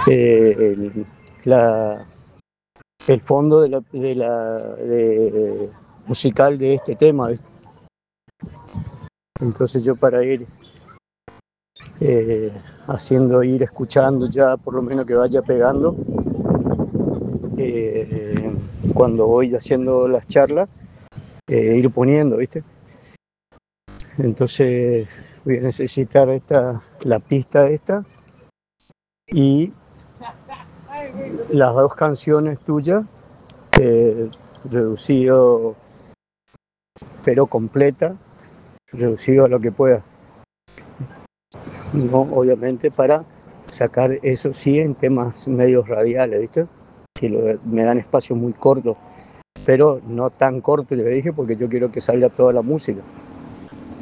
el, la, el fondo musical de este tema, ¿viste? Entonces yo para ir ir escuchando ya, por lo menos que vaya pegando, eh, cuando voy haciendo las charlas, ir poniendo, ¿viste? Entonces voy a necesitar la pista esta y las dos canciones tuyas, reducido pero completa, reducido a lo que pueda. No, obviamente para sacar eso sí en temas medios radiales, ¿viste? Que me dan espacios muy cortos, pero no tan cortos, le dije, porque yo quiero que salga toda la música.